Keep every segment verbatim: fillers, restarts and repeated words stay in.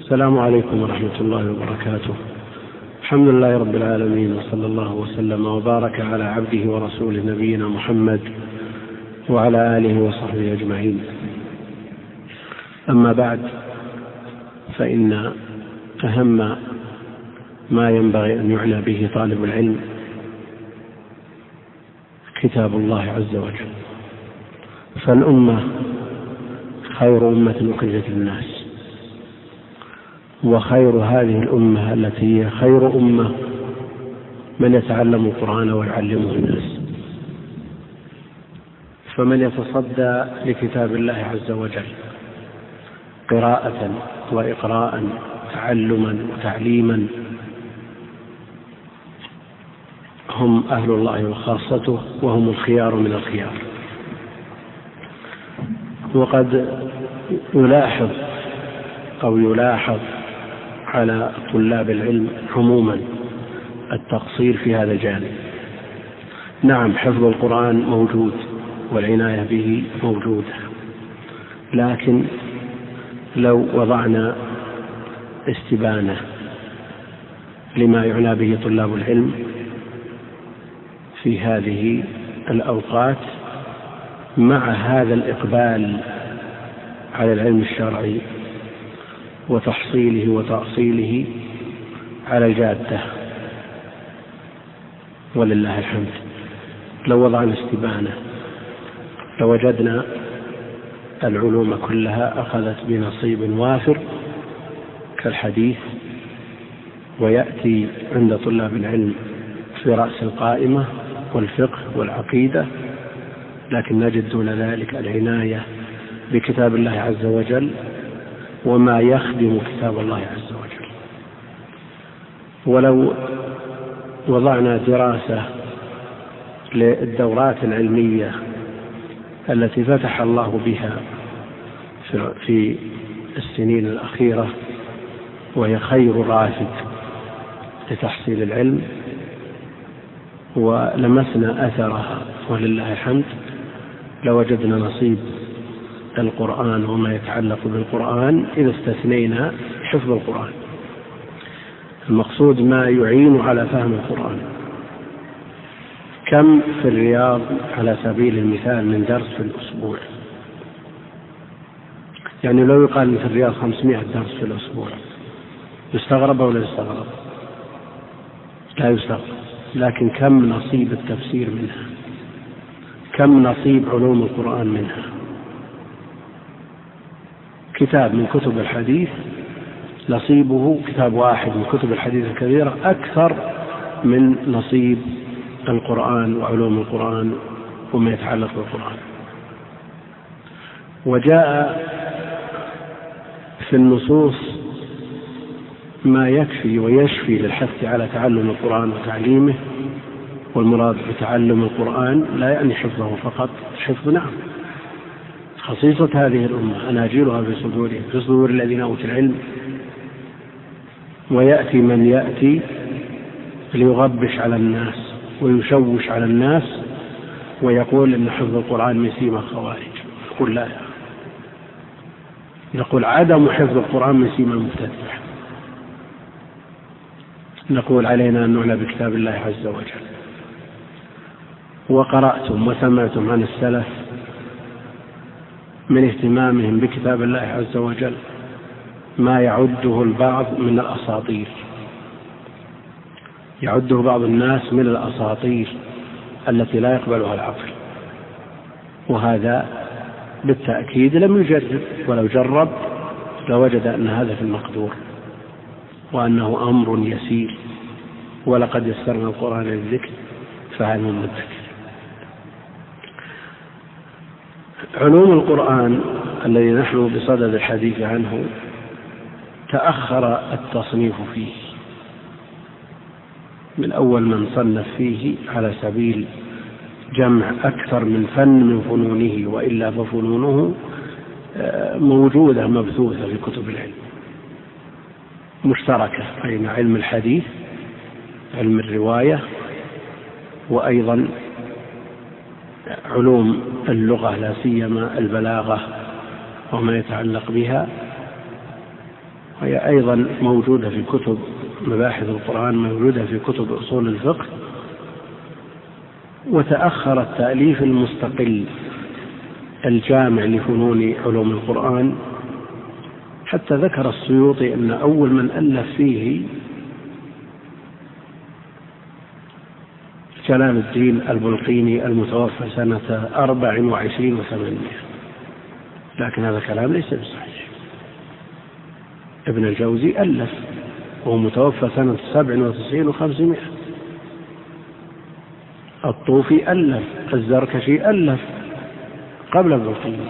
السلام عليكم ورحمة الله وبركاته. الحمد لله رب العالمين، وصلى الله وسلم وبارك على عبده ورسوله نبينا محمد وعلى آله وصحبه أجمعين. أما بعد، فإن أهم ما ينبغي أن يعنى به طالب العلم كتاب الله عز وجل، فالأمة خير أمة أخرجت للناس، وخير هذه الأمة التي هي خير أمة من يتعلم القرآن ويعلمه الناس. فمن يتصدى لكتاب الله عز وجل قراءة وإقراء، تعلما وتعليما، هم أهل الله وخاصته، وهم الخيار من الخيار. وقد يلاحظ أو يلاحظ على طلاب العلم عموما التقصير في هذا الجانب. نعم، حفظ القرآن موجود والعناية به موجودة، لكن لو وضعنا استبانة لما يعنى به طلاب العلم في هذه الأوقات مع هذا الإقبال على العلم الشرعي وتحصيله وتأصيله على الجادة، ولله الحمد، لو وضعنا استبانة لوجدنا العلوم كلها أخذت بنصيب وافر كالحديث، ويأتي عند طلاب العلم في رأس القائمة والفقه والعقيدة، لكن نجد دون ذلك العناية بكتاب الله عز وجل وما يخدم كتاب الله عز وجل. ولو وضعنا دراسة للدورات العلمية التي فتح الله بها في السنين الأخيرة، وهي خير رافد لتحصيل العلم، ولمسنا أثرها ولله الحمد، لوجدنا نصيب القرآن وما يتعلق بالقرآن إذا استثنينا حفظ القرآن. المقصود ما يعين على فهم القرآن. كم في الرياض على سبيل المثال من درس في الأسبوع؟ يعني لو يقال في الرياض خمسمائة درس في الأسبوع، يستغرب ولا يستغرب؟ لا يستغرب. لكن كم نصيب التفسير منها؟ كم نصيب علوم القرآن منها؟ كتاب من كتب الحديث نصيبه، كتاب واحد من كتب الحديث الكبيرة، أكثر من نصيب القرآن وعلوم القرآن وما يتعلق بالقرآن. وجاء في النصوص ما يكفي ويشفي للحث على تعلم القرآن وتعليمه، والمراد بتعلم القرآن لا يعني حفظه فقط، حفظ نعم خصيصة هذه الأمة أناجيلها في صدورهم، في صدور الذين أوتوا العلم. ويأتي من يأتي ليغبش على الناس ويشوش على الناس ويقول إن حفظ القرآن من سيما الخوارج. نقول لا، نقول عدم حفظ القرآن من سيما المبتدع. نقول علينا أن نعنى بكتاب الله عز وجل. وقرأتم وسمعتم عن السلف من اهتمامهم بكتاب الله عز وجل ما يعده البعض من الأساطير، يعده بعض الناس من الأساطير التي لا يقبلها العقل، وهذا بالتأكيد لم يجرب، ولو جرب لوجد أن هذا في المقدور وأنه أمر يسير. ولقد يسرنا القرآن للذكر فهل من مدكر. علوم القرآن الذي نحن بصدد الحديث عنه تأخر التصنيف فيه، من أول من صنف فيه على سبيل جمع أكثر من فن من فنونه، وإلا ففنونه موجودة مبثوثة في كتب العلم مشتركة بين علم الحديث، علم الرواية، وأيضا علوم اللغة لا سيما البلاغة وما يتعلق بها، وهي أيضا موجودة في كتب مباحث القرآن، موجودة في كتب أصول الفقه. وتأخر التأليف المستقل الجامع لفنون علوم القرآن، حتى ذكر السيوطي أن أول من ألف فيه جلال الدين البلقيني المتوفى سنة أربع وعشرين وثمانمائة، لكن هذا كلام ليس بصحيح. ابن الجوزي ألف وهو متوفى سنة سبع وتسعين وخمسمائة، الطوفي ألف، الزركشي ألف قبل البلقيني.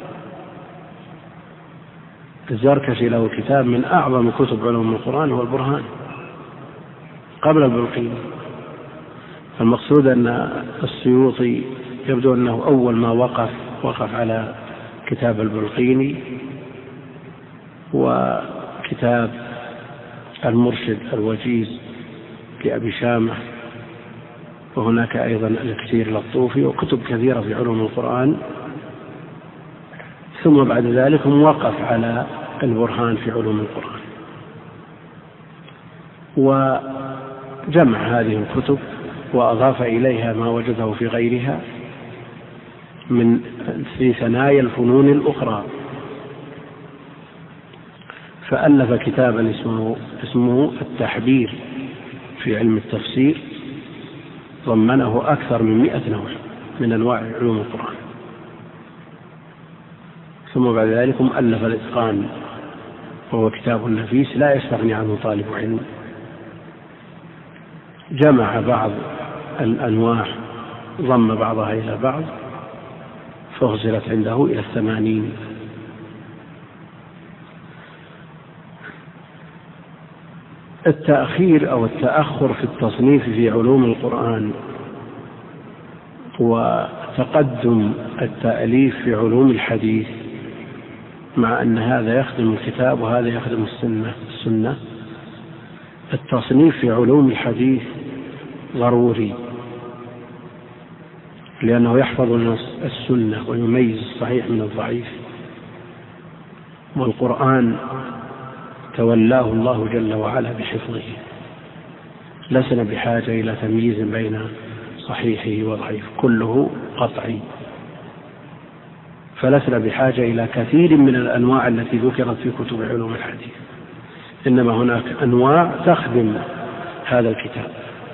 الزركشي له كتاب من أعظم كتب علوم القرآن هو البرهان قبل البلقيني. المقصود أن السيوطي يبدو أنه أول ما وقف وقف على كتاب البلقيني وكتاب المرشد الوجيز لأبي شامة، وهناك أيضا الكثير للطوفي وكتب كثيرة في علوم القرآن. ثم بعد ذلك وقف على البرهان في علوم القرآن، وجمع هذه الكتب وأضاف إليها ما وجده في غيرها من في ثنايا الفنون الأخرى. فألف كتابا اسمه, اسمه التحبير في علم التفسير، ضمنه أكثر من مئة نوع من أنواع علوم القرآن. ثم بعد ذلك ألف الإتقان، وهو كتاب نفيس لا يستغني عنه طالب علم. جمع بعض الأنواع، ضم بعضها إلى بعض، فغزلت عنده إلى الثمانين. التأخير أو التأخر في التصنيف في علوم القرآن وتقدم التأليف في علوم الحديث، مع أن هذا يخدم الكتاب وهذا يخدم السنة السنة التصنيف في علوم الحديث ضروري، لأنه يحفظ النص السنة ويميز الصحيح من الضعيف. والقرآن تولاه الله جل وعلا بحفظه، لسنا بحاجة إلى تمييز بين صحيحه وضعيف، كله قطعي. فلسنا بحاجة إلى كثير من الأنواع التي ذكرت في كتب علوم الحديث، إنما هناك أنواع تخدم هذا الكتاب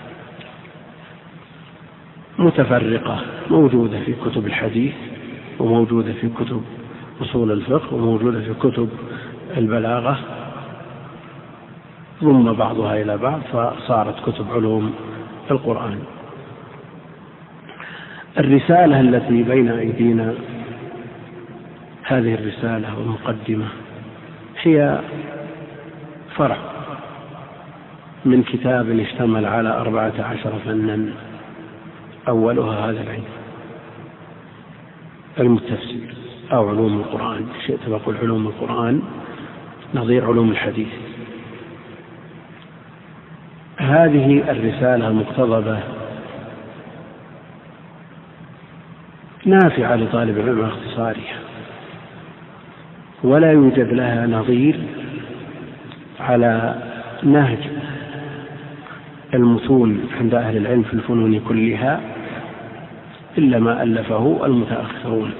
متفرقة، موجودة في كتب الحديث وموجودة في كتب أصول الفقه وموجودة في كتب البلاغة، ضم بعضها إلى بعض فصارت كتب علوم القرآن. الرسالة التي بين أيدينا، هذه الرسالة والمقدمة هي فرع من كتاب اشتمل على أربعة عشر فنا، أولها هذا العلم، علم التفسير أو علوم القرآن، شئت بقول علوم القرآن نظير علوم الحديث. هذه الرسالة المقتضبة نافعة لطالب العلم اختصارها، ولا يوجد لها نظير على نهج المتون عند أهل العلم في الفنون كلها إلا ما ألفه المتأخرون.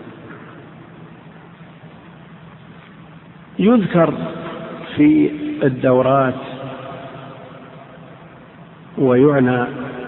يذكر في الدورات ويعنى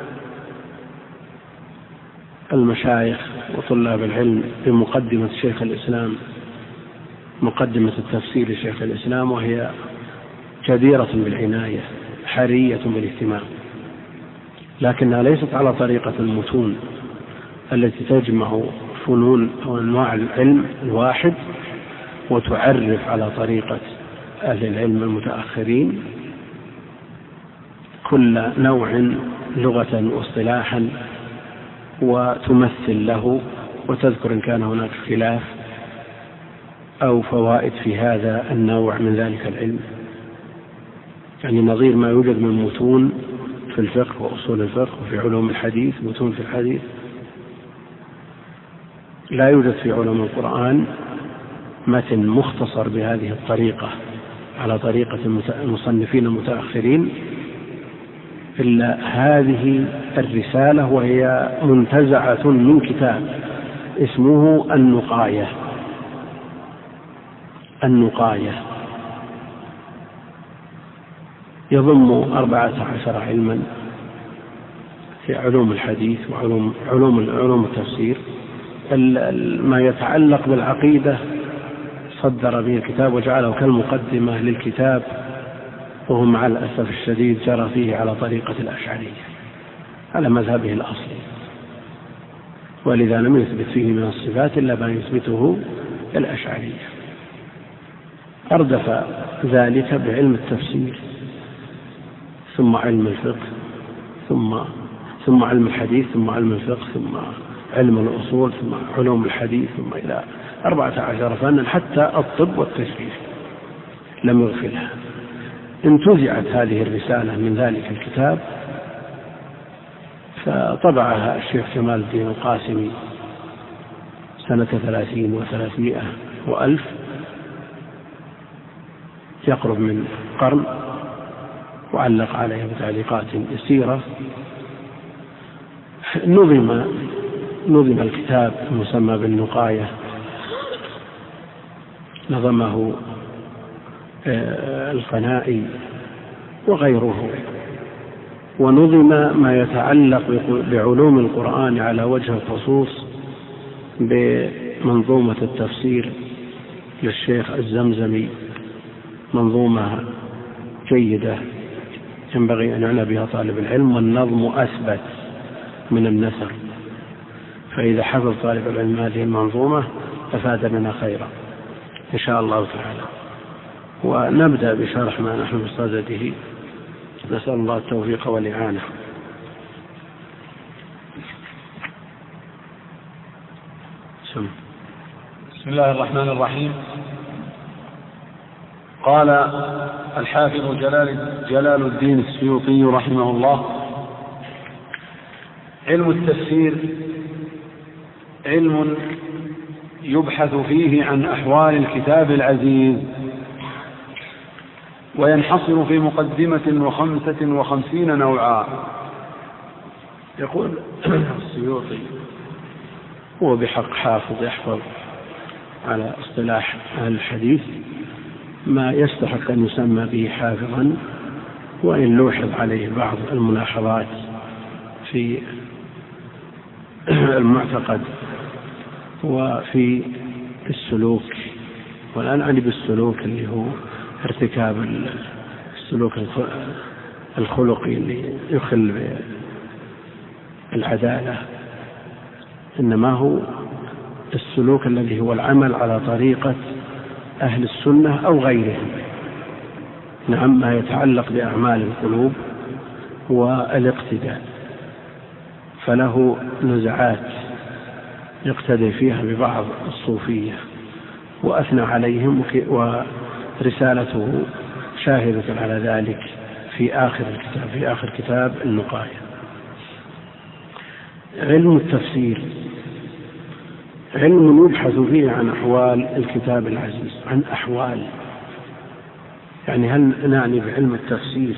المشايخ وطلاب العلم بمقدمة شيخ الإسلام، مقدمة التفسير لشيخ الإسلام، وهي جديرة بالعناية حرية بالاهتمام، لكنها ليست على طريقة المتون التي تجمع فنون أو أنواع العلم الواحد وتعرف على طريقة أهل العلم المتأخرين كل نوع لغة واصطلاحا وتمثل له وتذكر إن كان هناك خلاف أو فوائد في هذا النوع من ذلك العلم، يعني نظير ما يوجد من متون في الفقه وأصول الفقه وفي علوم الحديث، متون في الحديث لا يوجد في علوم القرآن متن مختصر بهذه الطريقة على طريقة المصنفين المتأخرين إلا هذه الرسالة، وهي منتزعة من كتاب اسمه النقاية. النقاية يضم أربعة عشر علما في علوم الحديث وعلوم علوم علوم التفسير. ما يتعلق بالعقيدة صدر به الكتاب وجعله كالمقدمة للكتاب، وهو مع الأسف الشديد جرى فيه على طريقة الأشعرية على مذهبه الأصلي، ولذا لم يثبت فيه من الصفات إلا ما يثبته الأشعرية. أردف ذلك بعلم التفسير، ثم علم الفقه، ثم ثم علم الحديث، ثم علم الفقه، ثم علم الأصول، ثم علوم الحديث، ثم إلى أربعة عشر فنا، حتى الطب والتشريح لم يغفلها. انتزعت هذه الرسالة من ذلك الكتاب، فطبعها الشيخ جمال الدين القاسمي سنة ثلاثين وثلاثمائة وألف، يقرب من قرن، وعلق عليها بتعليقات يسيرة. نظم نظم الكتاب المسمى بالنقاية، نظمه القنائي وغيره، ونظم ما يتعلق بعلوم القرآن على وجه الخصوص بمنظومة التفسير للشيخ الزمزمي، منظومة جيدة ينبغي أن يعنى بها طالب العلم، والنظم أثبت من النثر، فإذا حفظ طالب العلم هذه المنظومة أفاد منها خيرا إن شاء الله تعالى. ونبدأ بشرح ما نحن بصدده، نسأل الله التوفيق والإعانة. بسم الله الرحمن الرحيم. قال الحافظ جلال, جلال الدين السيوطي رحمه الله: علم التفسير علم يبحث فيه عن أحوال الكتاب العزيز، وينحصر في مقدمة وخمسة وخمسين نوعا. يقول السيوطي هو بحق حافظ يحفظ على اصطلاح أهل الحديث ما يستحق أن يسمى به حافظا، وإن لوحظ عليه بعض الملاحظات في المعتقد وفي السلوك، والآن أعني بالسلوك اللي هو ارتكاب السلوك الخلقي اللي يخل بالعدالة، إنما هو السلوك الذي هو العمل على طريقة أهل السنة أو غيرهم. نعم، ما يتعلق بأعمال القلوب والاقتداء، فله نزعات يقتدي فيها ببعض الصوفية وأثنى عليهم، ورسالته شاهدة على ذلك في آخر الكتاب في آخر كتاب النقاية. علم التفسير علم يبحث فيه عن أحوال الكتاب العزيز. عن أحوال يعني هل نعني بعلم التفسير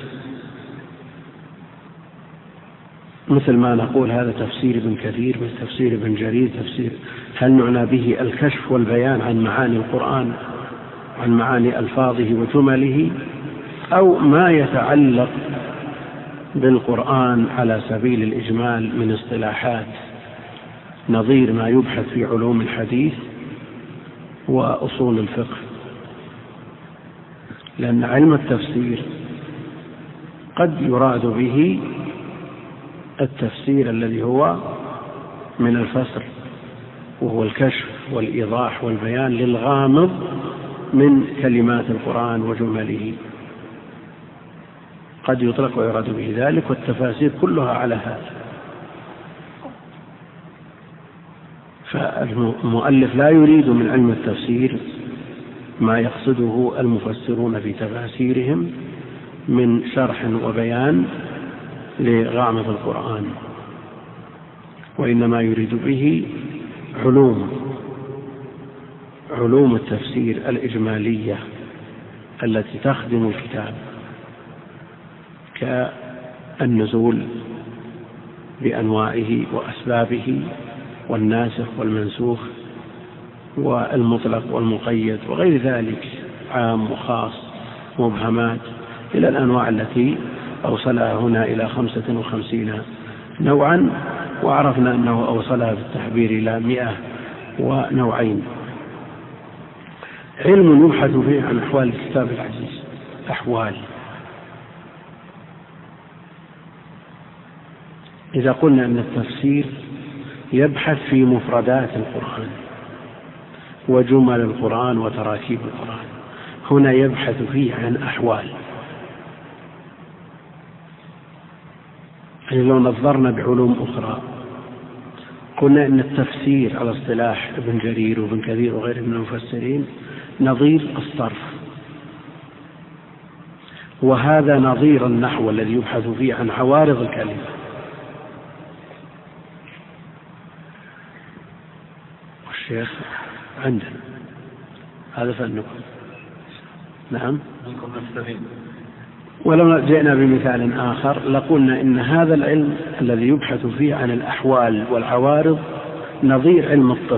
مثل ما نقول هذا تفسير ابن كثير، مثل تفسير ابن جرير، تفسير، هل نعنى به الكشف والبيان عن معاني القرآن، عن معاني ألفاظه وجمله، أو ما يتعلق بالقرآن على سبيل الإجمال من اصطلاحات نظير ما يبحث في علوم الحديث وأصول الفقه؟ لأن علم التفسير قد يراد به التفسير الذي هو من الفصل، وهو الكشف والإيضاح والبيان للغامض من كلمات القرآن وجمله، قد يطلق ويراد به ذلك، والتفاسير كلها على هذا. فالمؤلف لا يريد من علم التفسير ما يقصده المفسرون في تفاسيرهم من شرح وبيان لغامض القرآن، وإنما يريد به علوم علوم التفسير الإجمالية التي تخدم الكتاب كالنزول بأنواعه وأسبابه والناسخ والمنسوخ والمطلق والمقيد وغير ذلك، عام وخاص مبهمات، إلى الأنواع التي أوصلها هنا إلى خمسة وخمسين نوعا، وعرفنا أنه أوصلها في التحبير إلى مئة ونوعين. علم يبحث فيه عن أحوال الكتاب العزيز. أحوال، إذا قلنا أن التفسير يبحث في مفردات القرآن وجمل القرآن وتراكيب القرآن، هنا يبحث فيه عن أحوال. يعني لو نظرنا بعلوم أخرى قلنا أن التفسير على اصطلاح ابن جرير وابن كثير وغيره من المفسرين نظير الصرف، وهذا نظير النحو الذي يبحث فيه عن عوارض الكلمة. والشيخ عندنا هذا فنكم. نعم. ولو جئنا بمثال آخر لقلنا إن هذا العلم الذي يبحث فيه عن الأحوال والعوارض نظير علم الطب،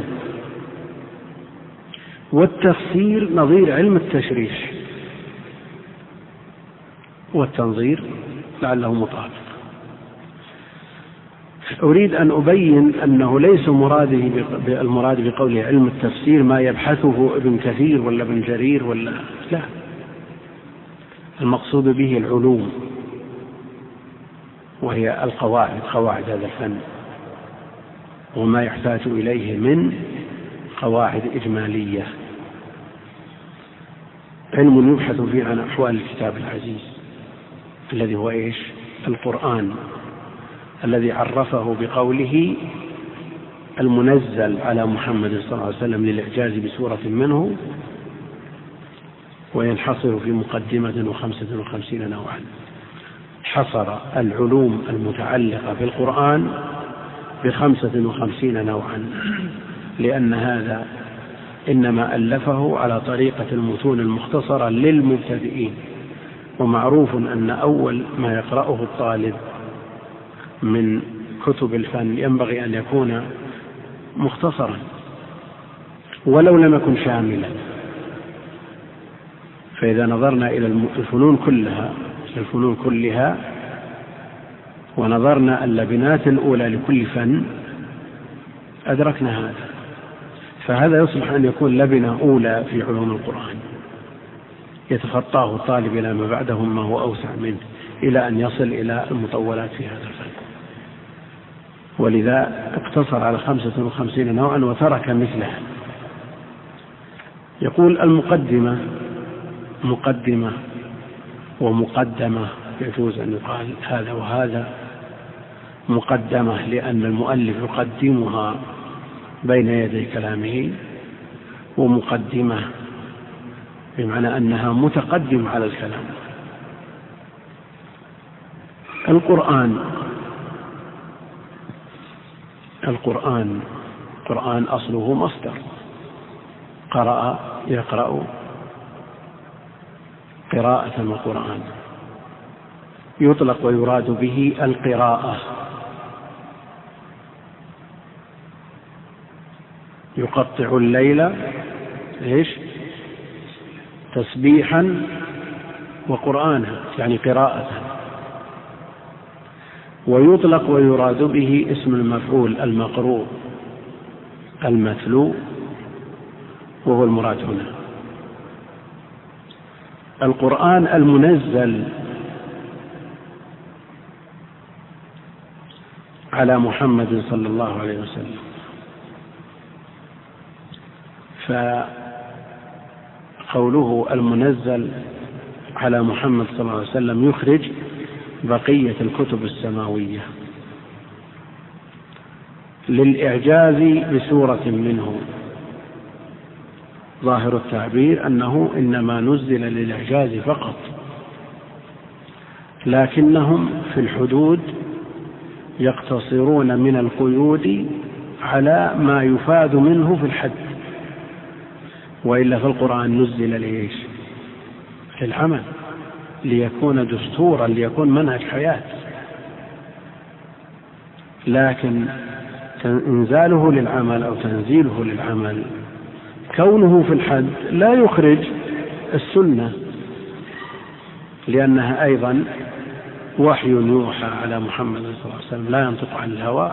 والتفسير نظير علم التشريح والتنظير لعله مطابق. أريد أن أبين أنه ليس مراده المراد بقوله علم التفسير ما يبحثه ابن كثير ولا ابن جرير ولا لا، المقصود به العلوم وهي القواعد، قواعد هذا الفن وما يحتاج إليه من قواعد إجمالية. علم يبحث فيه عن أحوال الكتاب العزيز الذي هو إيش؟ القرآن، الذي عرفه بقوله المنزل على محمد صلى الله عليه وسلم للإعجاز بسورة منه، وينحصر في مقدمة وخمسة وخمسين نوعا. حصر العلوم المتعلقة بالقرآن بخمسة وخمسين نوعا، لأن هذا إنما ألفه على طريقة المتون المختصرة للمبتدئين، ومعروف أن أول ما يقرأه الطالب من كتب الفن ينبغي أن يكون مختصرا ولو لم يكن شاملا. فإذا نظرنا إلى الفنون كلها الفنون كلها ونظرنا اللبنات الأولى لكل فن أدركنا هذا، فهذا يصلح أن يكون لبنة أولى في علوم القرآن يتخطاه الطالب إلى ما بعده ما هو أوسع منه إلى أن يصل إلى المطولات في هذا الفن. ولذا اقتصر على خمسة وخمسين نوعا وترك مثلها. يقول المقدمة، مقدمة ومقدمة، يجوز أن يقال هذا وهذا. مقدمة لأن المؤلف يقدمها بين يدي كلامه، ومقدمة بمعنى أنها متقدم على الكلام. القرآن القرآن القرآن أصله مصدر، قرأ يقرأ قراءة وقرآن، يطلق ويراد به القراءة. يقطع الليل إيش؟ تسبيحا وقرآنا، يعني قراءة. ويطلق ويراد به اسم المفعول المقروء المتلو، وهو المراد هنا. القرآن المنزل على محمد صلى الله عليه وسلم، فقوله المنزل على محمد صلى الله عليه وسلم يخرج بقية الكتب السماوية للإعجاز بسورة منه. ظاهر التعبير أنه إنما نزل للإعجاز فقط، لكنهم في الحدود يقتصرون من القيود على ما يفاد منه في الحد، وإلا في القرآن نزل ليش للعمل، ليكون دستورا، ليكون منهج حياة. لكن إنزاله للعمل أو تنزيله للعمل كونه في الحد لا يخرج السنة، لأنها أيضا وحي يوحى على محمد صلى الله عليه وسلم لا ينطق عن الهوى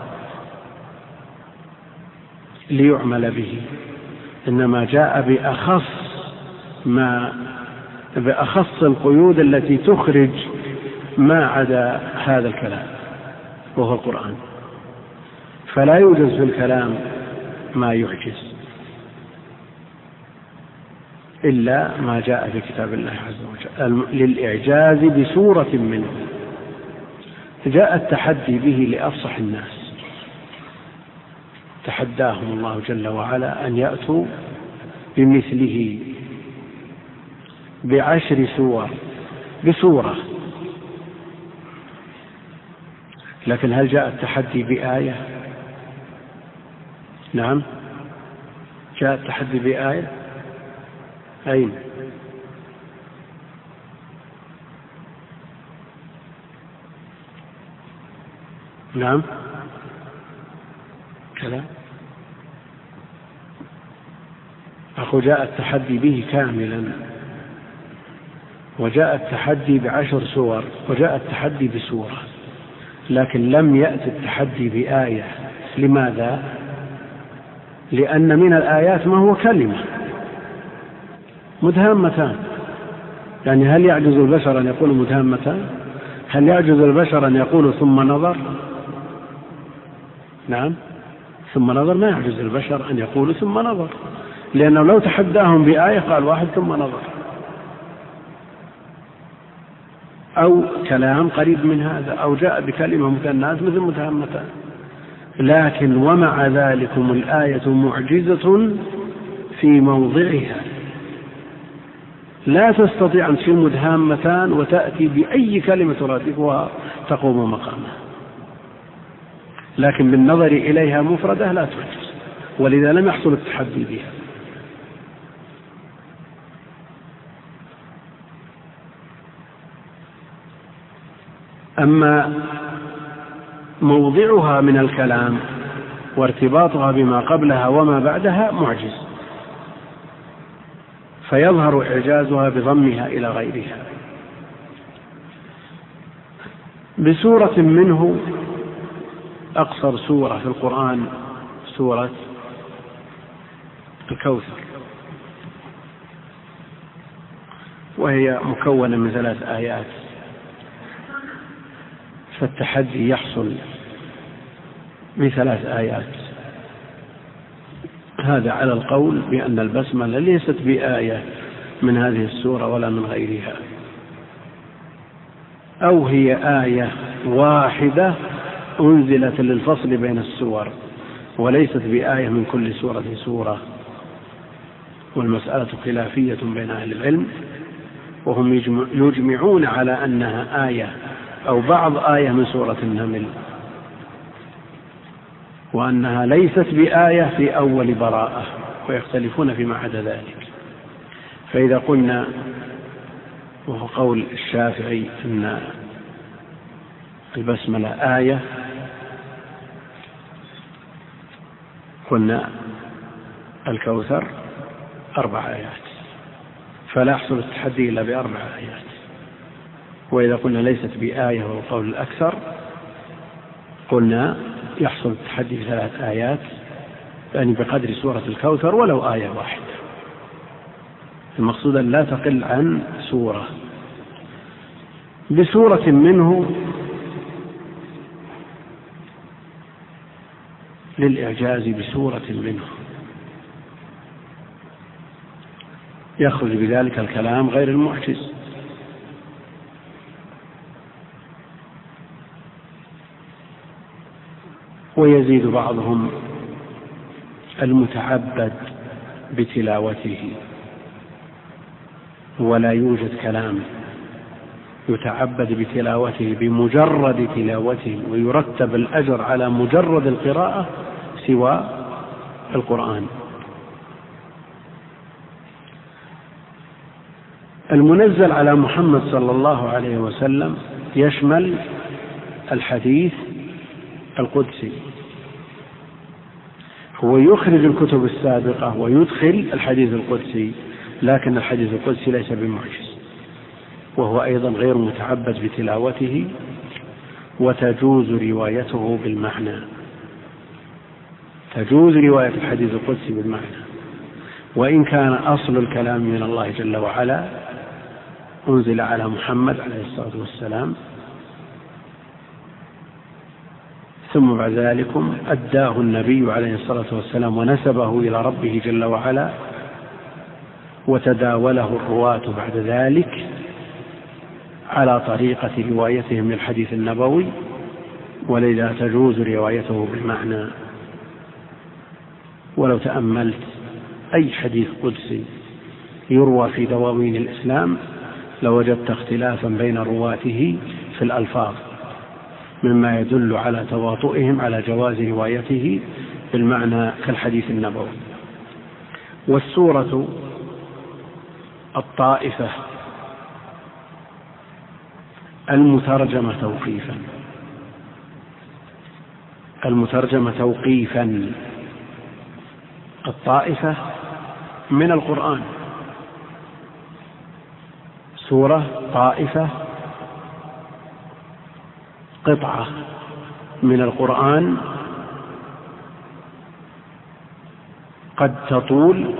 ليعمل به، إنما جاء بأخص ما بأخص القيود التي تخرج ما عدا هذا الكلام وهو القرآن. فلا يوجد في الكلام ما يعجز إلا ما جاء في كتاب الله عز وجل للإعجاز بسورة منه. جاء التحدي به لأفصح الناس، تحداهم الله جل وعلا أن يأتوا بمثله بعشر سور بسورة. لكن هل جاء التحدي بآية؟ نعم، جاء التحدي بآية. أين؟ نعم، كلام أخو جاء التحدي به كاملا، وجاء التحدي بعشر سور، وجاء التحدي بسورة، لكن لم يأتي التحدي بآية. لماذا؟ لأن من الآيات ما هو كلمة مدهامتان. يعني هل يعجز البشر أن يقول مدهامتان؟ هل يعجز البشر أن يقول ثم نظر؟ نعم، ثم نظر ما يعجز البشر أن يقول ثم نظر، لأنه لو تحداهم بآية قال واحد ثم نظر، أو كلام قريب من هذا، أو جاء بكلمة مثنات مثل مدهامتان. لكن ومع ذلكم الآية معجزة في موضعها، لا تستطيع أن تصير مدهامتان وتأتي بأي كلمة ترادفها تقوم مقامها، لكن بالنظر إليها مفردة لا تعجز، ولذا لم يحصل التحدي بها. أما موضعها من الكلام وارتباطها بما قبلها وما بعدها معجز، فيظهر إعجازها بضمها إلى غيرها. بسورة منه، أقصر سورة في القرآن سورة الكوثر، وهي مكونة من ثلاث آيات، فالتحدي يحصل بثلاث آيات. هذا على القول بأن البسملة ليست بآية من هذه السورة ولا من غيرها، أو هي آية واحدة أنزلت للفصل بين السور، وليست بآية من كل سورة سورة. والمسألة خلافية بين أهل العلم، وهم يجمعون على أنها آية أو بعض آية من سورة النمل، وأنها ليست بآية في أول براءة، ويختلفون فيما عدا ذلك. فإذا قلنا، وهو قول الشافعي، أن البسملة آية، قلنا الكوثر أربع آيات، فلا يحصل التحدي إلا بأربع آيات. وإذا قلنا ليست بآية وهو قول الأكثر، قلنا يحصل التحدي بثلاث آيات، يعني بقدر سورة الكوثر ولو آية واحدة. المقصود أن لا تقل عن سورة. بسورة منه للإعجاز بسورة منه، يخرج بذلك الكلام غير المعجز. ويزيد بعضهم المتعبد بتلاوته، ولا يوجد كلام يتعبد بتلاوته بمجرد تلاوته ويرتب الأجر على مجرد القراءة سوى القرآن. المنزل على محمد صلى الله عليه وسلم يشمل الحديث القدسي، هو يخرج الكتب السابقة ويدخل الحديث القدسي، لكن الحديث القدسي ليس بمعجز، وهو أيضا غير متعبد بتلاوته، وتجوز روايته بالمعنى، تجوز رواية الحديث القدسي بالمعنى، وإن كان أصل الكلام من الله جل وعلا أنزل على محمد عليه الصلاة والسلام، ثم بعد ذلك أداه النبي عليه الصلاة والسلام ونسبه إلى ربه جل وعلا، وتداوله الرواة بعد ذلك على طريقة روايتهم للحديث النبوي، ولذا تجوز روايته بالمعنى. ولو تأملت أي حديث قدسي يروى في دواوين الإسلام لوجدت اختلافا بين رواته في الألفاظ، مما يدل على تواطؤهم على جواز روايته بالمعنى كالحديث النبوي. والسورة الطائفة المترجمة توقيفا، المترجمة توقيفا، الطائفة من القرآن، سورة طائفة قطعة من القرآن قد تطول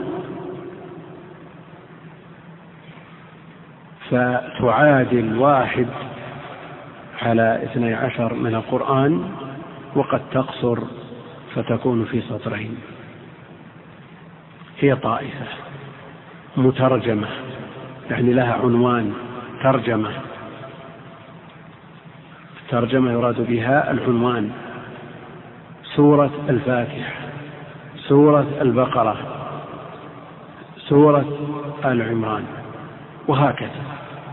فتعادل واحد على اثني عشر من القرآن، وقد تقصر فتكون في سطرين. هي طائفة مترجمة، يعني لها عنوان ترجمة، ترجمة يراد بها العنوان، سورة الفاتحة، سورة البقرة، سورة آل عمران، وهكذا.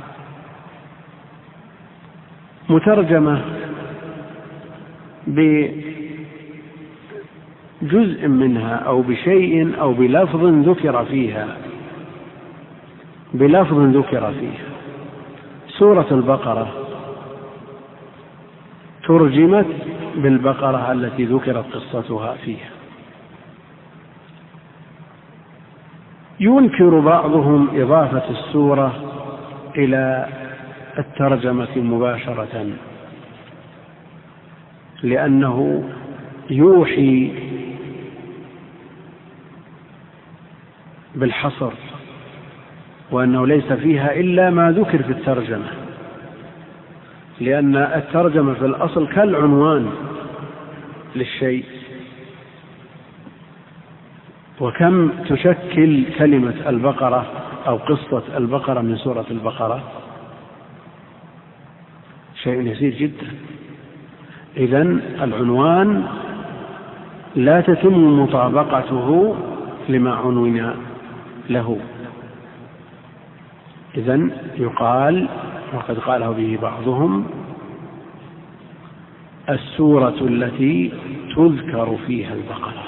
مترجمة بجزء منها أو بشيء أو بلفظ ذكر فيها، بلفظ ذكر فيها. سورة البقرة ترجمت بالبقرة التي ذكرت قصتها فيها. ينكر بعضهم إضافة السورة إلى الترجمة مباشرة، لأنه يوحي بالحصر، وأنه ليس فيها إلا ما ذكر في الترجمة، لأن الترجمة في الأصل كالعنوان للشيء. وكم تشكل كلمة البقرة أو قصة البقرة من سورة البقرة؟ شيء يسير جدا. إذن العنوان لا تتم مطابقته لما عنون له. إذن يقال، وقد قاله به بعضهم، السورة التي تذكر فيها البقرة،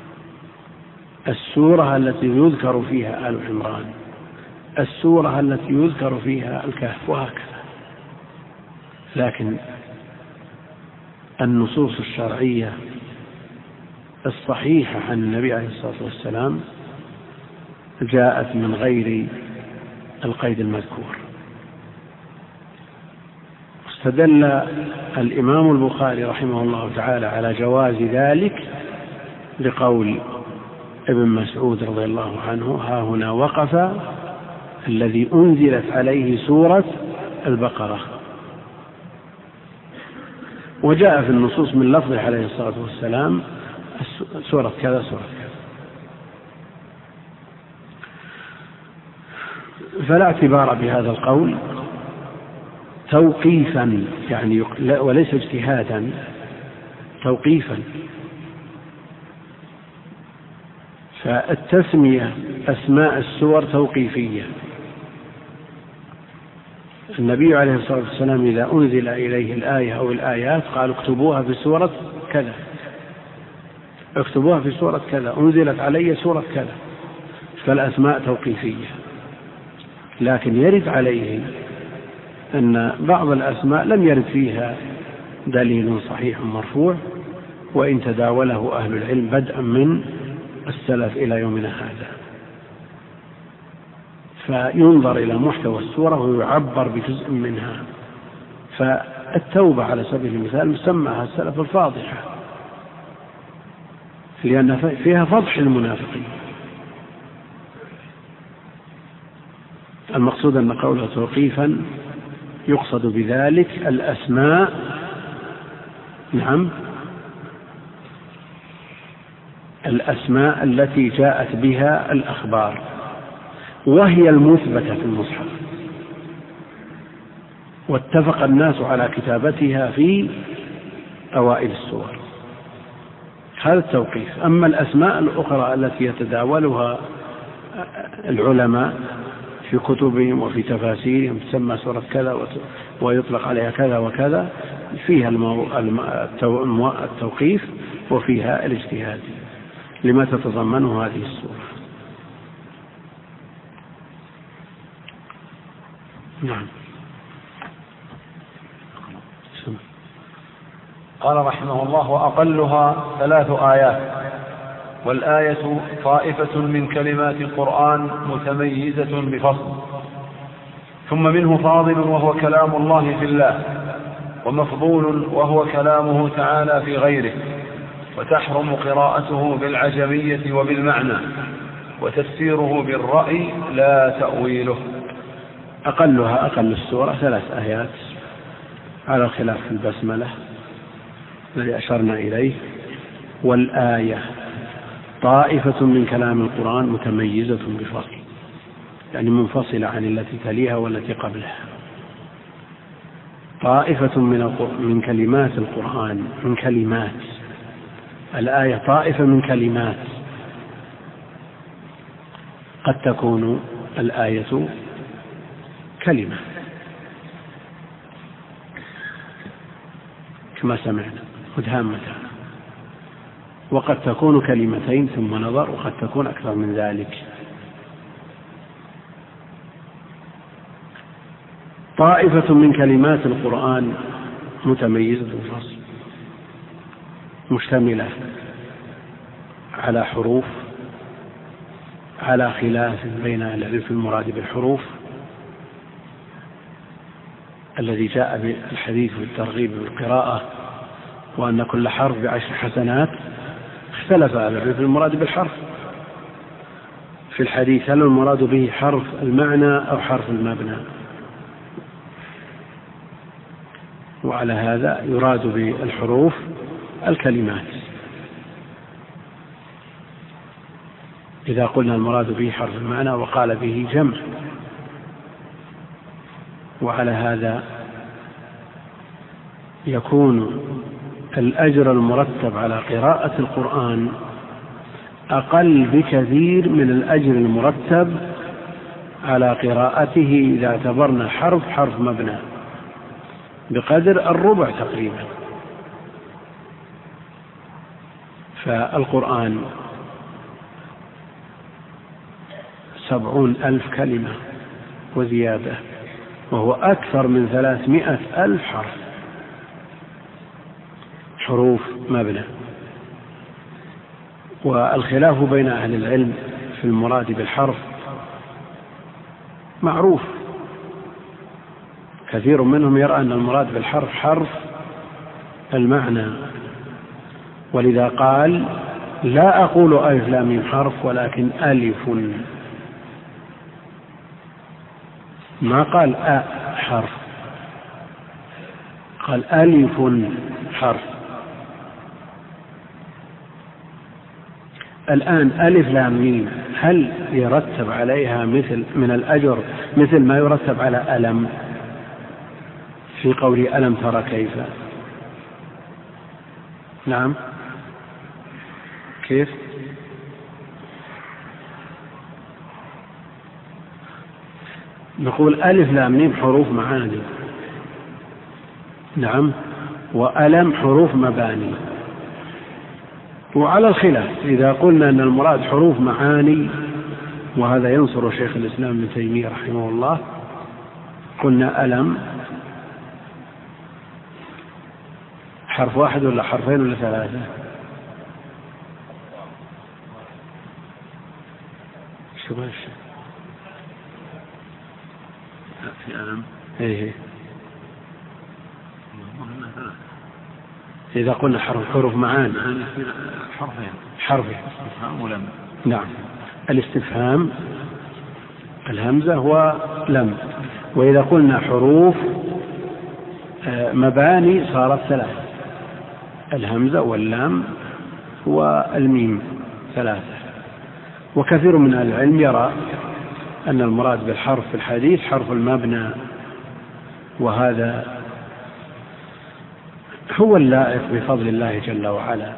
السورة التي يذكر فيها آل عمران، السورة التي يذكر فيها الكهف، وهكذا. لكن النصوص الشرعية الصحيحة عن النبي عليه الصلاة والسلام جاءت من غير القيد المذكور. استدل الإمام البخاري رحمه الله تعالى على جواز ذلك بقول ابن مسعود رضي الله عنه: ها هنا وقف الذي أنزلت عليه سورة البقرة. وجاء في النصوص من لفظه عليه الصلاة والسلام سورة كذا سورة كذا. فلا اعتبار بهذا القول توقيفا، يعني وليس اجتهادا، توقيفا. فالتسمية أسماء السور توقيفية. النبي عليه الصلاة والسلام إذا أنزل إليه الآية أو الآيات قال: اكتبوها في سورة كذا، اكتبوها في سورة كذا، أنزلت علي سورة كذا. فالأسماء توقيفية. لكن يرد عليه أن بعض الأسماء لم يرد فيها دليل صحيح مرفوع، وإن تداوله أهل العلم بدءا من السلف إلى يومنا هذا، فينظر إلى محتوى السورة ويعبر بجزء منها. فالتوبة على سبيل المثال مسماها السلف الفاضحة، لأن فيها فضح المنافقين. المقصود أن قوله توقيفا يقصد بذلك الأسماء، نعم، الأسماء التي جاءت بها الأخبار وهي المثبتة في المصحف، واتفق الناس على كتابتها في أوائل السور. هذا التوقيف. أما الأسماء الأخرى التي يتداولها العلماء في كتبهم وفي تفاسيرهم تسمى سورة كذا ويطلق عليها كذا وكذا، فيها التوقيف وفيها الاجتهاد لما تتضمنه هذه السورة. نعم. قال رحمه الله: وأقلها ثلاث آيات، والآية طائفة من كلمات القرآن متميزة بفصل، ثم منه فاضل وهو كلام الله في الله، ومفضول وهو كلامه تعالى في غيره، وتحرم قراءته بالعجمية وبالمعنى، وتفسيره بالرأي لا تأويله. أقلها أقل السورة ثلاث آيات على الخلاف في البسملة الذي أشرنا إليه. والآية طائفة من كلام القرآن متميزة بفصل، يعني منفصلة عن التي تليها والتي قبلها. طائفة من من كلمات القرآن، من كلمات الآية طائفة من كلمات، قد تكون الآية كلمة كما سمعنا مدهامة، وقد تكون كلمتين ثم نظر، وقد تكون أكثر من ذلك. طائفة من كلمات القرآن متميزة بالفصل، مشتملة على حروف، على خلاف بين أهل العلم في المراد بالحروف الذي جاء بالحديث والترغيب بالقراءة وأن كل حرف بعشر حسنات. اختلف أهل العلم في المراد بالحرف في الحديث، هل المراد به حرف المعنى أو حرف المبنى؟ وعلى هذا يراد بالحروف الكلمات إذا قلنا المراد به حرف المعنى، وقال به جمع. وعلى هذا يكون الأجر المرتب على قراءة القرآن أقل بكثير من الأجر المرتب على قراءته إذا اعتبرنا الحرف حرف مبنى، بقدر الربع تقريبا. فالقرآن سبعون ألف كلمة وزيادة، وهو أكثر من ثلاثمائة ألف حرف، حروف مبنى. والخلاف بين أهل العلم في المراد بالحرف معروف، كثير منهم يرى أن المراد بالحرف حرف المعنى، ولذا قال: لا أقول ألف لام ميم حرف ولكن ألف، ما قال أ حرف، قال ألف حرف. الآن ألف لام ميم هل يرتب عليها مثل من الأجر مثل ما يرتب على ألم في قول ألم ترى كيف؟ نعم، كيف؟ نقول ألف لام ميم حروف معاني، نعم، وألم حروف مباني. وعلى الخلاف إذا قلنا أن المراد حروف معاني وهذا ينصر شيخ الإسلام ابن تيمية رحمه الله. قلنا ألم حرف واحد ولا حرفين ولا ثلاثة؟ شو باش في ألم إيه إذا قلنا حرف حروف معاني حرفين حرفين استفهام ولم. نعم الاستفهام الهمزة ولم. وإذا قلنا حروف مباني صارت ثلاثة الهمزة واللام والميم ثلاثة. وكثير من أهل العلم يرى أن المراد بالحرف في الحديث حرف المبنى، وهذا هو اللائق بفضل الله جل وعلا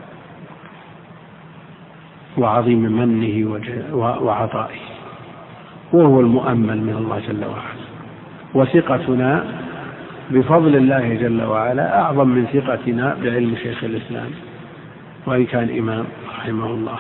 وعظيم منه وعطائه، وهو المؤمل من الله جل وعلا. وثقتنا بفضل الله جل وعلا أعظم من ثقتنا بعلم شيخ الإسلام وإن كان إمام رحمه الله.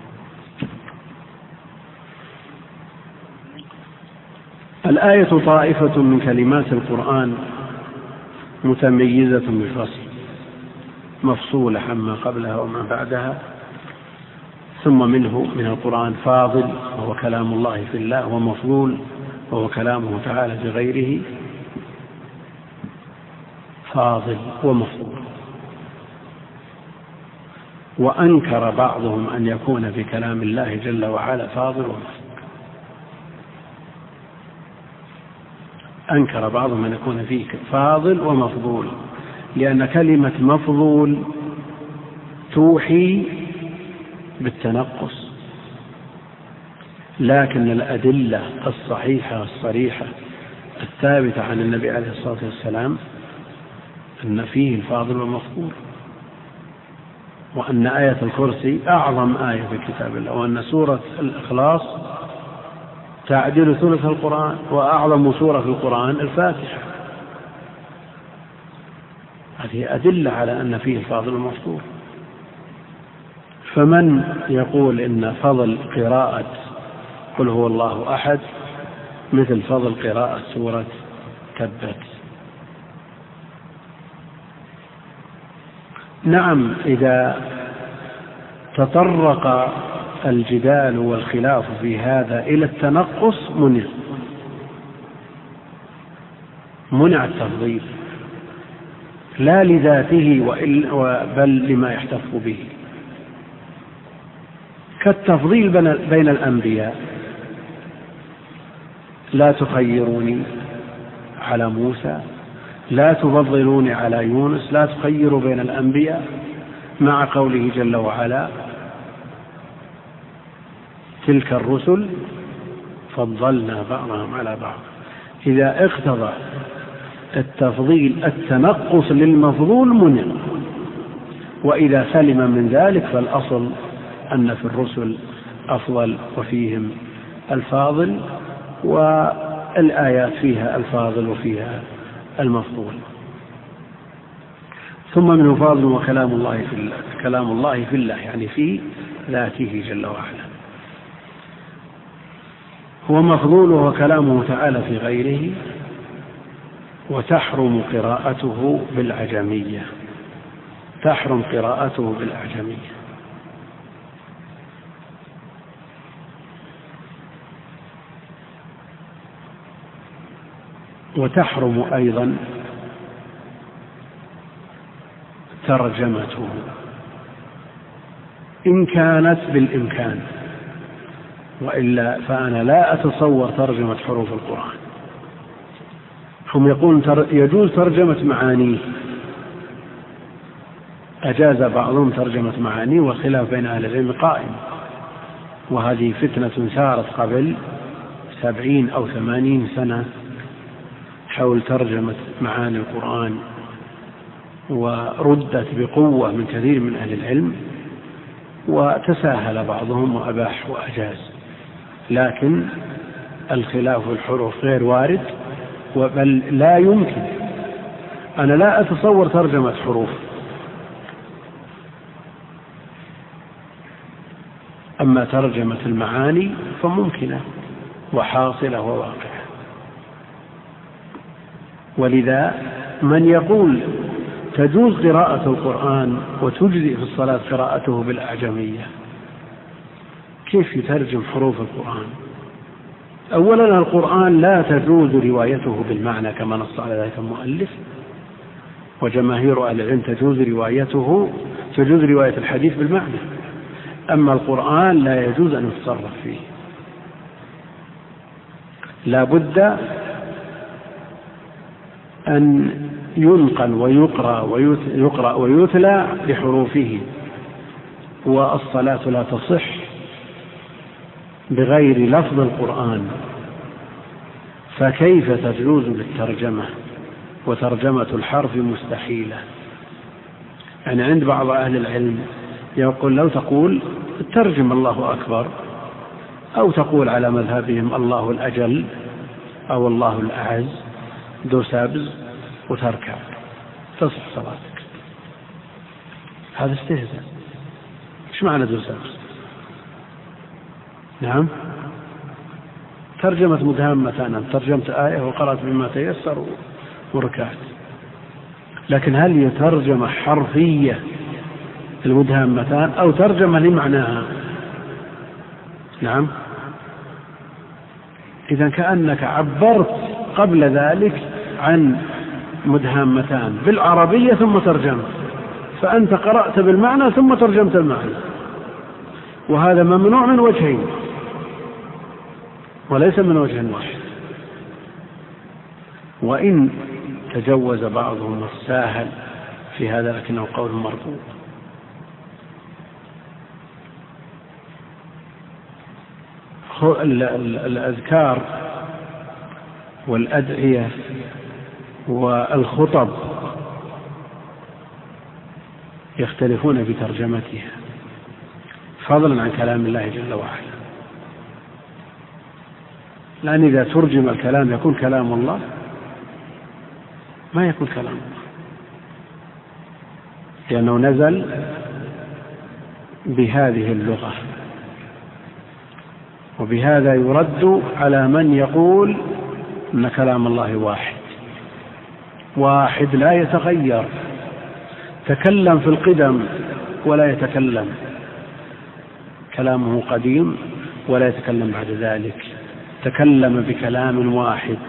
الآية طائفة من كلمات القرآن متميزة بفصل، مفصولة عما قبلها وما بعدها. ثم منه من القرآن فاضل وهو كلام الله في الله، ومفضول وهو كلامه تعالى بغيره. فاضل ومفضول. وأنكر بعضهم أن يكون في كلام الله جل وعلا فاضل ومفضول. أنكر بعضهم أن يكون فيه فاضل ومفضول، لأن كلمة مفضول توحي بالتنقص، لكن الأدلة الصحيحة الصريحة الثابتة عن النبي عليه الصلاة والسلام أن فيه الفاضل والمفضول، وأن آية الكرسي أعظم آية في كتاب الله، وأن سورة الإخلاص تعدل ثلث القرآن، وأعظم سورة في القرآن الفاتحة. هذه أدلة على أن فيه الفاضل والمفضول. فمن يقول إن فضل قراءة قل هو الله أحد مثل فضل قراءة سورة تبت. نعم، إذا تطرق الجدال والخلاف في هذا إلى التنقص منع منع التفضيل، لا لذاته بل لما يحتف به، كالتفضيل بين الأنبياء. لا تخيروني على موسى، لا تفضلوني على يونس، لا تخيروا بين الأنبياء، مع قوله جل وعلا تلك الرسل فضلنا بعضهم على بعض. إذا اقتضى التفضيل التنقص للمفضول منع، وإذا سلم من ذلك فالأصل أن في الرسل أفضل وفيهم الفاضل، والآيات فيها الفاضل وفيها المفضول. ثم منه فاضل وكلام الله في الله، كلام الله في الله يعني في ذاته جل وعلا. هو مفضول وهو كلامه تعالى في غيره. وتحرم قراءته بالعجمية، تحرم قراءته بالأعجمية. وتحرم أيضا ترجمته إن كانت بالإمكان، وإلا فأنا لا أتصور ترجمة حروف القرآن. هم يقولون يجوز ترجمة معانيه، أجاز بعضهم ترجمة معانيه، والخلاف بين أهل العلم قائم، وهذه فتنة سارت قبل سبعين أو ثمانين سنة حول ترجمة معاني القرآن، وردت بقوة من كثير من أهل العلم، وتساهل بعضهم وأباح وأجاز. لكن الخلاف في الحروف غير وارد، بل لا يمكن. أنا لا أتصور ترجمة حروف. أما ترجمة المعاني فممكنة وحاصلة وواقعة. ولذا من يقول تجوز قراءة القرآن وتجزئ في الصلاة قراءته بالأعجمية، كيف يترجم حروف القرآن؟ أولا القرآن لا تجوز روايته بالمعنى كما نص على ذلك المؤلف، وجماهير أهل العلم تجوز روايته تجوز رواية الحديث بالمعنى. أما القرآن لا يجوز أن يتصرف فيه، لا بد أن ينقل ويقرأ ويقرأ ويتلى بحروفه، والصلاة لا تصح بغير لفظ القرآن، فكيف تجوز بالترجمة؟ وترجمة الحرف مستحيلة. يعني عند بعض أهل العلم يقول لو تقول ترجم الله أكبر، أو تقول على مذهبهم الله الأجل أو الله الأعز دو سابز وتركع تصح صلاتك. هذا استهزاء. ايش معنى دو سابز؟ نعم، ترجمة مدهامة، أنا ترجمت آية وقرأت بما تيسر وركعت، لكن هل هي ترجمة حرفية المدهامتان أو ترجمة لمعناها؟ نعم، إذا كأنك عبرت قبل ذلك عن مدهامتان بالعربية ثم ترجمت، فأنت قرأت بالمعنى ثم ترجمت المعنى، وهذا ممنوع من وجهين وليس من وجه واحد. وإن تجوز بعضهم الساهل في هذا لكنه قول مرفوض. الأذكار والأدعية والخطب يختلفون بترجمتها فضلا عن كلام الله جل وعلا، لأن إذا ترجم الكلام يكون كلام الله، ما يكون كلام الله، لأنه نزل بهذه اللغة. وبهذا يرد على من يقول أن كلام الله واحد واحد لا يتغير، تكلم في القدم ولا يتكلم، كلامه قديم ولا يتكلم بعد ذلك، تكلم بكلام واحد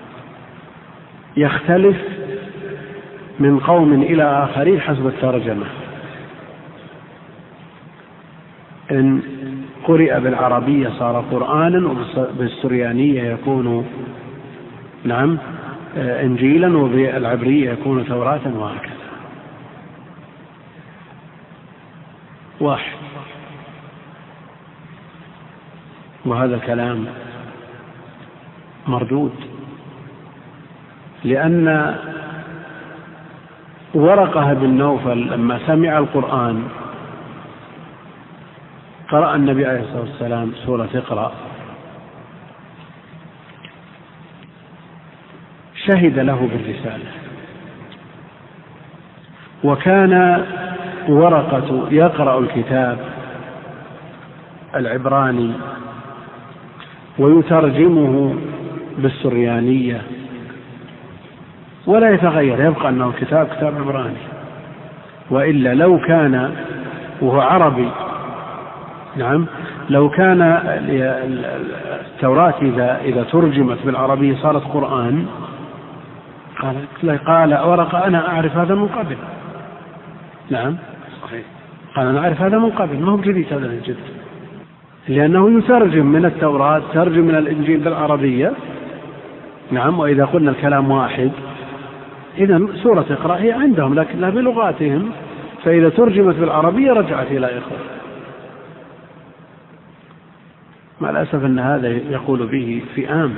يختلف من قوم إلى آخرين حسب الترجمة. إن قرئ بالعربية صار قرآنا، وبالسريانية يكون نعم إنجيلا، وبالعبرية يكون توراة، وهكذا واحد. وهذا الكلام مردود، لأن ورقة بن نوفل لما سمع القرآن قرأ النبي عليه الصلاة والسلام سورة اقرأ، شهد له بالرسالة، وكان ورقة يقرأ الكتاب العبراني ويترجمه بالسريانية ولا يتغير، يبقى أنه كتاب كتاب عبراني. وإلا لو كان وهو عربي، نعم، لو كان التوراة إذا, إذا ترجمت بالعربية صارت قرآن، قال, قال ورقة أنا أعرف هذا من قبل. نعم صحيح، قال أنا أعرف هذا من قبل، ما هو جديد هذا الجد، لأنه يترجم من التوراة، ترجم من الإنجيل بالعربية. نعم، وإذا قلنا الكلام واحد إذن سورة اقرأ هي عندهم لكنها بلغاتهم، فإذا ترجمت بالعربية رجعت إلى إخوة. مع الأسف أن هذا يقول به فئام،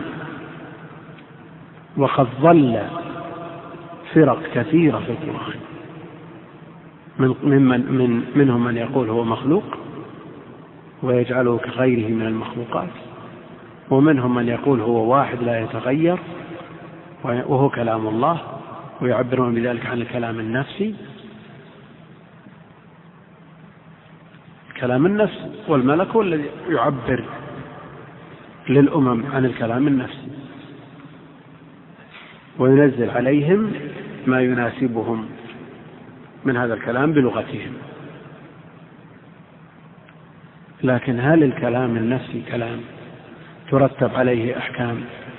وقد ظل فرق كثيرة في القرآن، من من من منهم من يقول هو مخلوق ويجعله كغيره من المخلوقات، ومنهم من يقول هو واحد لا يتغير وهو كلام الله، ويعبرون بذلك عن الكلام النفسي. كلام النفس، والملك هو الذي يعبر للأمم عن الكلام النفسي وينزل عليهم ما يناسبهم من هذا الكلام بلغتهم. لكن هل الكلام النفسي كلام ترتب عليه أحكام؟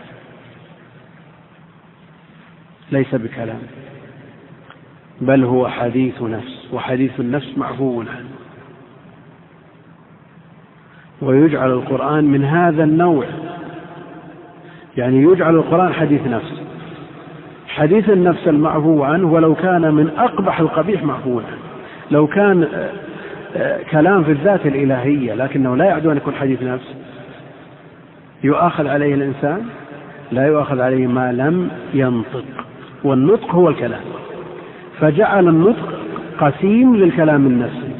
ليس بكلام، بل هو حديث نفس، وحديث النفس معفو عنه. ويجعل القرآن من هذا النوع، يعني يجعل القرآن حديث نفس، حديث النفس المعفو عنه، ولو كان من أقبح القبيح معفو عنه. لو كان كلام في الذات الإلهية لكنه لا يعد أن يكون حديث نفس، يؤاخذ عليه الإنسان؟ لا يؤاخذ عليه ما لم ينطق، والنطق هو الكلام، فجعل النطق قسيم للكلام النفسي،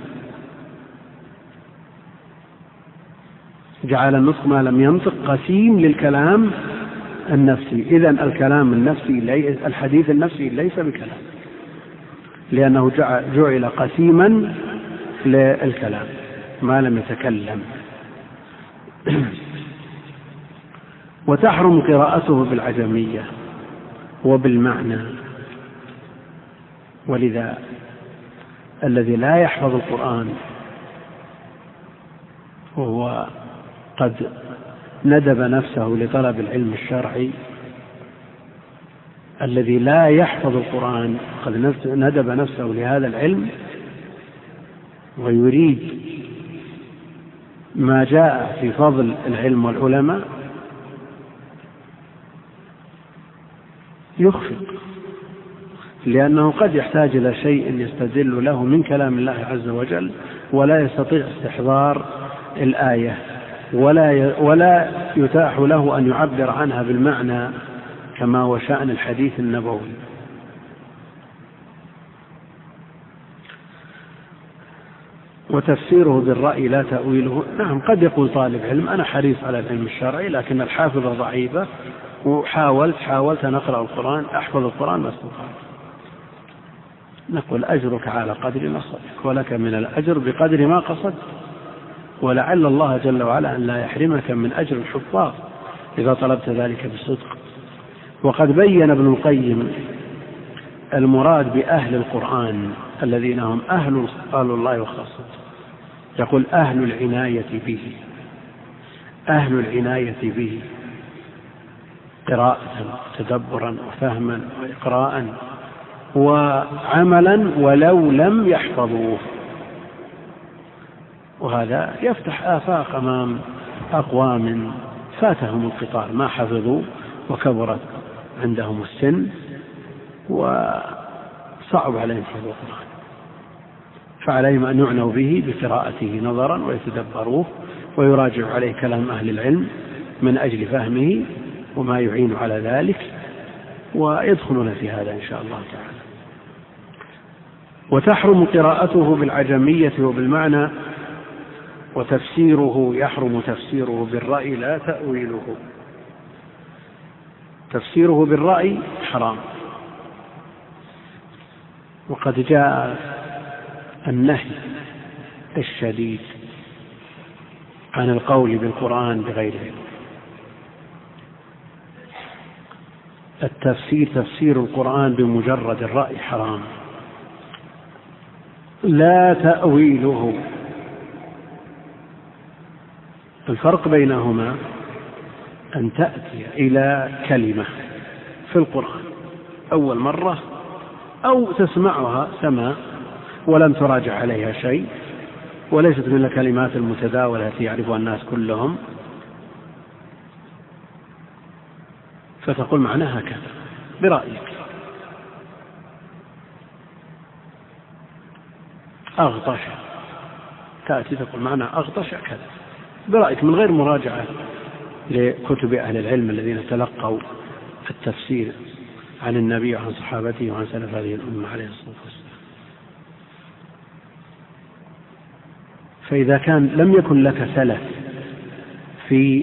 جعل النطق ما لم ينطق قسيم للكلام النفسي. إذن الكلام النفسي، الحديث النفسي ليس بكلام، لأنه جعل قسيما للكلام ما لم يتكلم. وتحرم قراءته بالعجمية وبالمعنى. ولذا الذي لا يحفظ القرآن وهو قد ندب نفسه لطلب العلم الشرعي، الذي لا يحفظ القرآن قد ندب نفسه لهذا العلم ويريد ما جاء في فضل العلم والعلماء، يخفق، لأنه قد يحتاج إلى شيء يستدل له من كلام الله عز وجل ولا يستطيع استحضار الآية، ولا ولا يتاح له أن يعبر عنها بالمعنى كما هو شأن الحديث النبوي. وتفسيره بالرأي لا تأويله. نعم، قد يقول طالب علم أنا حريص على العلم الشرعي لكن الحافظة ضعيفة، وحاولت حاولت أن أقرأ القرآن أحفظ القرآن ما استطعت. نقول أجرك على قدر نصبك، ولك من الأجر بقدر ما قصدت، ولعل الله جل وعلا أن لا يحرمك من أجر الحفاظ إذا طلبت ذلك بصدق. وقد بين ابن القيم المراد بأهل القرآن الذين هم أهل قال الله وخاصته، يقول أهل العناية به، أهل العناية به قراءة تدبرا وفهما وإقراء وعملا ولو لم يحفظوه. وهذا يفتح آفاق أمام أقوام فاتهم القطار ما حفظوا وكبرت عندهم السن وصعب عليهم حفظ القرآن، فعليهم أن يعنوا به بقراءته نظرا ويتدبروه ويراجعوا عليه كلام أهل العلم من أجل فهمه وما يعين على ذلك، ويدخلون في هذا إن شاء الله تعالى. وتحرم قراءته بالعجمية وبالمعنى، وتفسيره يحرم تفسيره بالرأي لا تأويله. تفسيره بالرأي حرام، وقد جاء النهي الشديد عن القول بالقرآن بغير علم. التفسير تفسير القرآن بمجرد الرأي حرام، لا تأويله. الفرق بينهما أن تأتي إلى كلمة في القرآن أول مرة أو تسمعها سماع ولم تراجع عليها شيء وليست من الكلمات المتداولة التي يعرفها الناس كلهم، فتقول معناها كذا برأيك. أغطش، تأتي تقول معناها أغطش كذا برأيك من غير مراجعة لكتب أهل العلم الذين تلقوا التفسير عن النبي وعن صحابته وعن سلف هذه الأمة عليه الصلاة والسلام. فإذا كان لم يكن لك سلف في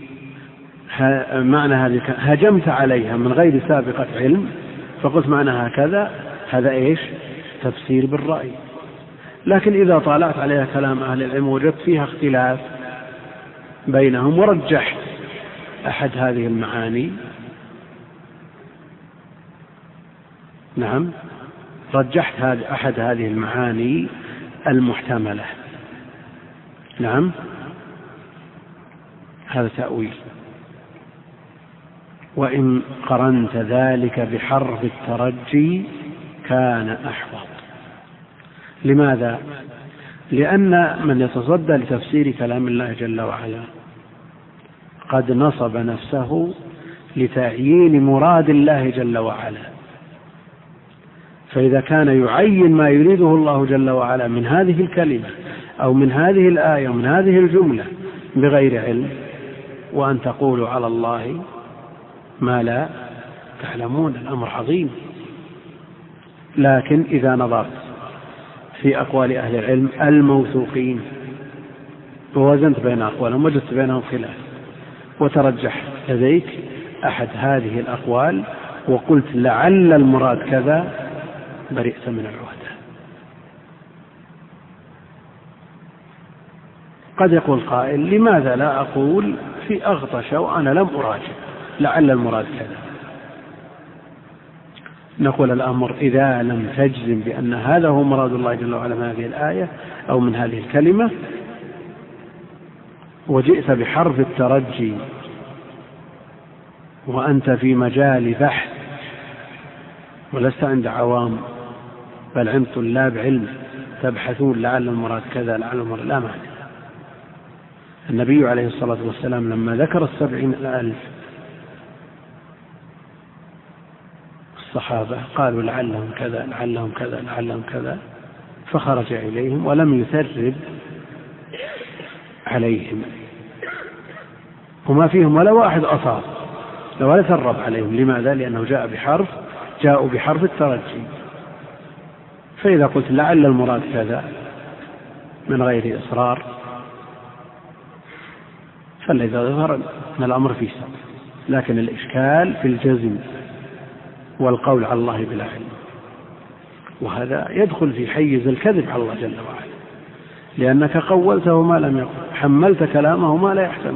معنى هذه هجمت عليها من غير سابقة علم فقلت معناها كذا، هذا إيش؟ تفسير بالرأي. لكن إذا طالعت عليها كلام أهل العلم وجدت فيها اختلاف بينهم ورجحت أحد هذه المعاني، نعم رجحت أحد هذه المعاني المحتملة، نعم هذا تأويل. وإن قرنت ذلك بحرف الترجي كان أحوط. لماذا؟ لأن من يتصدى لتفسير كلام الله جل وعلا قد نصب نفسه لتعيين مراد الله جل وعلا، فإذا كان يعين ما يريده الله جل وعلا من هذه الكلمة أو من هذه الآية ومن هذه الجملة بغير علم، وأن تقولوا على الله ما لا تعلمون، الأمر عظيم. لكن إذا نظرت في أقوال أهل العلم الموثوقين ووزنت بين أقوالهم وجدت بينهم خلاف، وترجح لديك أحد هذه الأقوال وقلت لعل المراد كذا، برئت من العهدة. قد يقول قائل لماذا لا أقول في أغطش وأنا لم أراجع لعل المراد كذا؟ نقول الأمر إذا لم تجزم بأن هذا هو مراد الله جل وعلا من هذه الآية أو من هذه الكلمة، وجئت بحرف الترجي وأنت في مجال بحث ولست عند عوام بل عند طلاب علم تبحثون لعل المراد كذا لعل المراد، لا معنى. النبي عليه الصلاة والسلام لما ذكر السبعين الألف الصحابة قالوا لعلهم كذا لعلهم كذا لعلهم كذا، فخرج إليهم ولم يثرب عليهم، وما فيهم ولا واحد أصاب ولا ثرب عليهم. لماذا؟ لأنه جاء بحرف جاءوا بحرف الترجي. فإذا قلت لعل المراد كذا من غير إصرار فالذي ظهر من الأمر فيه سبب، لكن الإشكال في الجزم والقول على الله بلا علم، وهذا يدخل في حيز الكذب على الله جل وعلا، لأنك قولته ما لم يقل، حملت كلامه ما لا يحتمل.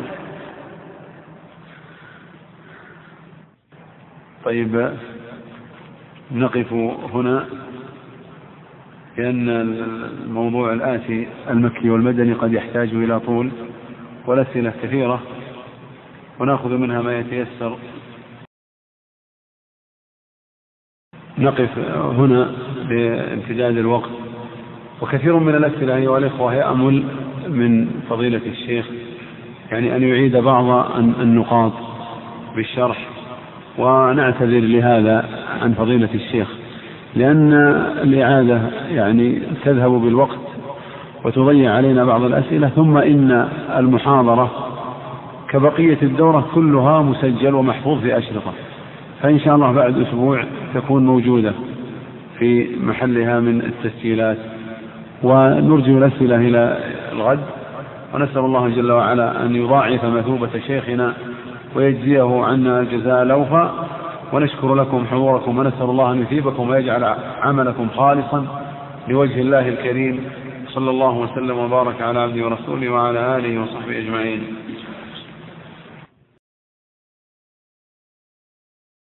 طيب نقف هنا، لأن الموضوع الآتي المكي والمدني قد يحتاج إلى طول والأسئلة كثيرة ونأخذ منها ما يتيسر. نقف هنا بامتداد الوقت، وكثير من الأسئلة أيها الإخوة يأمل من فضيلة الشيخ يعني أن يعيد بعض النقاط بالشرح، ونعتذر لهذا عن فضيلة الشيخ، لأن الإعادة يعني تذهب بالوقت وتضيع علينا بعض الأسئلة، ثم إن المحاضرة كبقية الدورة كلها مسجل ومحفوظ في أشرطة، فإن شاء الله بعد أسبوع تكون موجودة في محلها من التسجيلات، ونرجو الأسئلة إلى الغد، ونسأل الله جل وعلا أن يضاعف مثوبة شيخنا ويجزيه عنا الجزاء الأوفى، ونشكر لكم حضوركم، ونسأل الله أن يثيبكم ويجعل عملكم خالصا لوجه الله الكريم. صلى الله وسلم وبارك على عبده ورسوله وعلى آله وصحبه أجمعين.